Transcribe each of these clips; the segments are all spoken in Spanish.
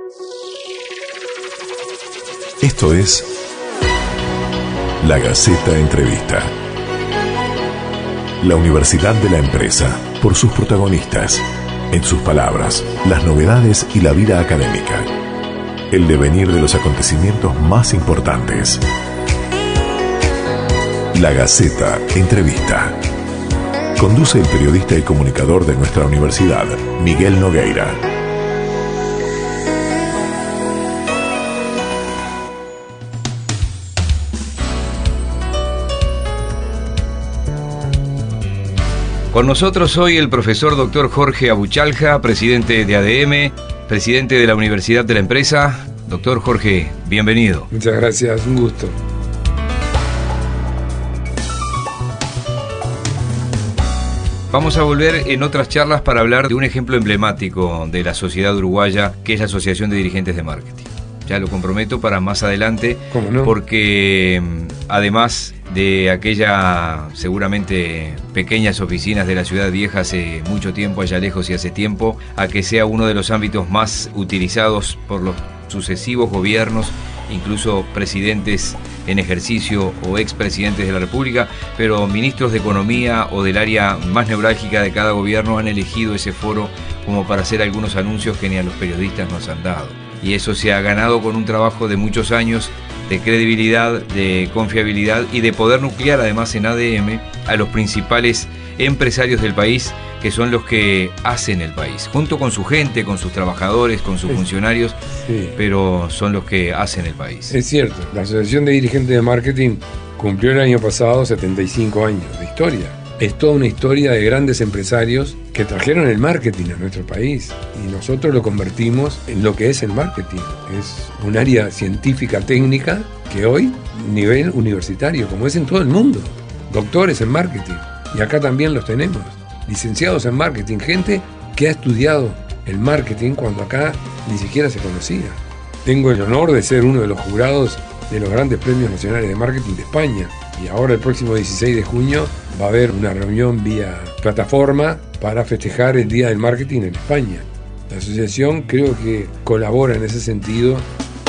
Esto es La Gaceta Entrevista. La Universidad de la Empresa, por sus protagonistas, en sus palabras, las novedades y la vida académica. El devenir de los acontecimientos más importantes. La Gaceta Entrevista. Conduce el periodista y comunicador de nuestra universidad, Miguel Nogueira. Con nosotros hoy el profesor Dr. Jorge Abuchalja, presidente de ADM, presidente de la Universidad de la Empresa. Doctor Jorge, bienvenido. Muchas gracias, un gusto. Vamos a volver en otras charlas para hablar de un ejemplo emblemático de la sociedad uruguaya, que es la Asociación de Dirigentes de Marketing. Ya lo comprometo para más adelante, ¿Cómo no? Porque además de aquella seguramente pequeñas oficinas de la ciudad vieja hace mucho tiempo, allá lejos y hace tiempo, a que sea uno de los ámbitos más utilizados por los sucesivos gobiernos, incluso presidentes en ejercicio o expresidentes de la República, pero ministros de Economía o del área más neurálgica de cada gobierno han elegido ese foro como para hacer algunos anuncios que ni a los periodistas nos han dado. Y eso se ha ganado con un trabajo de muchos años de credibilidad, de confiabilidad y de poder nuclear además en ADM a los principales empresarios del país, que son los que hacen el país, junto con su gente, con sus trabajadores, con sus funcionarios, pero son los que hacen el país. Es cierto, la Asociación de Dirigentes de Marketing cumplió el año pasado 75 años de historia. Es toda una historia de grandes empresarios que trajeron el marketing a nuestro país y nosotros lo convertimos en lo que es el marketing. Es un área científica técnica que hoy, nivel universitario, como es en todo el mundo, doctores en marketing, y acá también los tenemos, licenciados en marketing, gente que ha estudiado el marketing cuando acá ni siquiera se conocía. Tengo el honor de ser uno de los jurados de los grandes premios nacionales de marketing de España, y ahora el próximo 16 de junio va a haber una reunión vía plataforma para festejar el Día del Marketing en España. La asociación creo que colabora en ese sentido.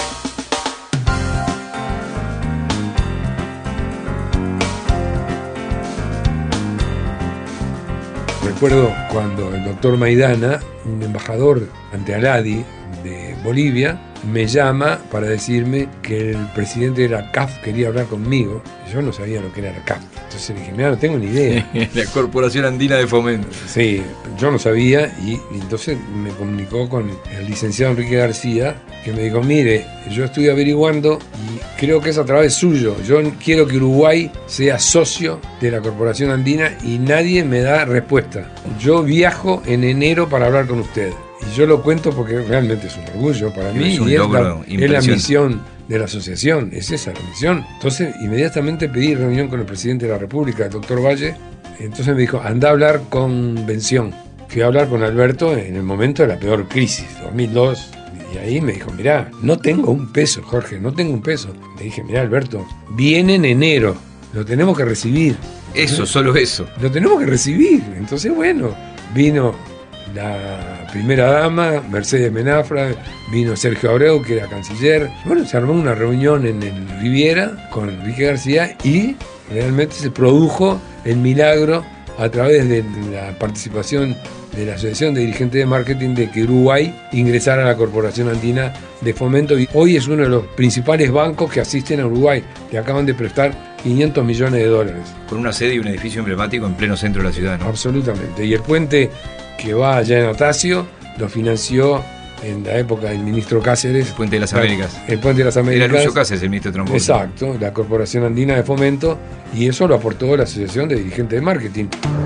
Recuerdo cuando el doctor Maidana, un embajador ante Aladi de Bolivia, me llama para decirme que el presidente de la CAF quería hablar conmigo. Yo no sabía lo que era la CAF. Entonces le dije, mira, no tengo ni idea. La Corporación Andina de Fomento. Sí, yo no sabía y entonces me comunicó con el licenciado Enrique García, que me dijo, mire, yo estoy averiguando y creo que es a través suyo. Yo quiero que Uruguay sea socio de la Corporación Andina y nadie me da respuesta. Yo viajo en enero para hablar con usted. Y yo lo cuento porque realmente es un orgullo para mí es un y logro es la misión de la asociación, es esa la misión. Entonces inmediatamente pedí reunión con el presidente de la República, el doctor Valle. Entonces me dijo, anda a hablar con Bención. Fui a hablar con Alberto en el momento de la peor crisis, 2002. Y ahí me dijo, mirá, no tengo un peso, Jorge, no tengo un peso. Le dije, mirá, Alberto, viene en enero, lo tenemos que recibir. Eso, solo eso. Lo tenemos que recibir. Entonces, bueno, vino la primera dama, Mercedes Menafra, vino Sergio Abreu, que era canciller. Bueno, se armó una reunión en el Riviera con Enrique García y realmente se produjo el milagro a través de la participación de la Asociación de Dirigentes de Marketing de que Uruguay ingresara a la Corporación Andina de Fomento. Y hoy es uno de los principales bancos que asisten a Uruguay, que acaban de prestar $500 millones. Con una sede y un edificio emblemático en pleno centro de la ciudad, ¿no? Absolutamente. Y el puente que va allá en Atacio lo financió en la época del ministro Cáceres. El Puente de las Américas. El Puente de las Américas. Era Lucio Cáceres, el ministro de Transporte. Exacto, la Corporación Andina de Fomento, y eso lo aportó la Asociación de Dirigentes de Marketing.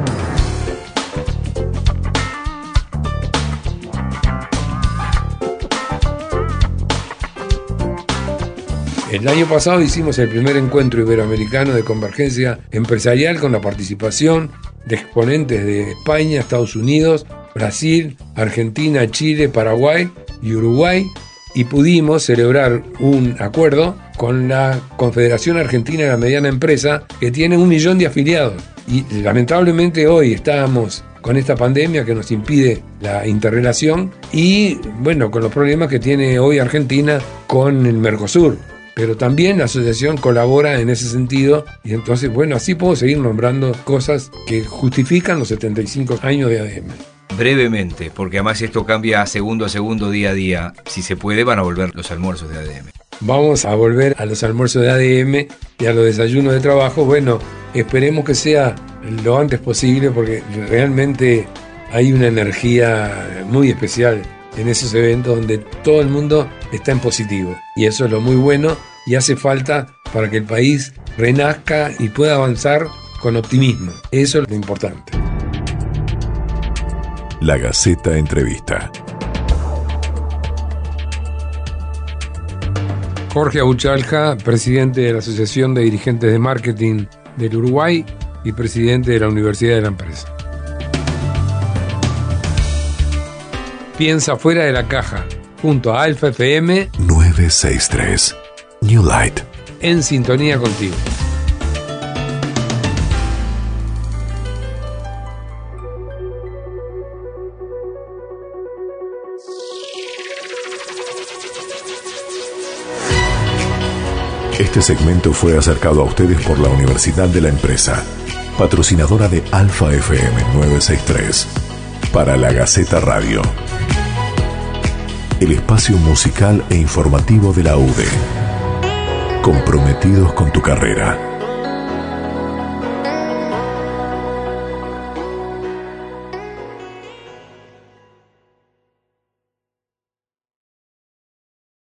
El año pasado hicimos el primer encuentro iberoamericano de convergencia empresarial con la participación de exponentes de España, Estados Unidos, Brasil, Argentina, Chile, Paraguay y Uruguay, y pudimos celebrar un acuerdo con la Confederación Argentina de la Mediana Empresa, que tiene 1 millón de afiliados. Y lamentablemente hoy estábamos con esta pandemia que nos impide la interrelación y, bueno, con los problemas que tiene hoy Argentina con el Mercosur. Pero también la asociación colabora en ese sentido y entonces, bueno, así puedo seguir nombrando cosas que justifican los 75 años de ADM. Brevemente, porque además esto cambia segundo a segundo, día a día. Si se puede, van a volver los almuerzos de ADM. Vamos a volver a los almuerzos de ADM y a los desayunos de trabajo. Bueno, esperemos que sea lo antes posible porque realmente hay una energía muy especial en esos eventos donde todo el mundo está en positivo. Y eso es lo muy bueno y hace falta para que el país renazca y pueda avanzar con optimismo. Eso es lo importante. La Gaceta Entrevista. Jorge Abuchalja, presidente de la Asociación de Dirigentes de Marketing del Uruguay y presidente de la Universidad de la Empresa. Piensa fuera de la caja, junto a Alfa FM 963 New Light. En sintonía contigo. Este segmento fue acercado a ustedes por la Universidad de la Empresa, patrocinadora de Alfa FM 963, para la Gaceta Radio, el espacio musical e informativo de la UDE, comprometidos con tu carrera.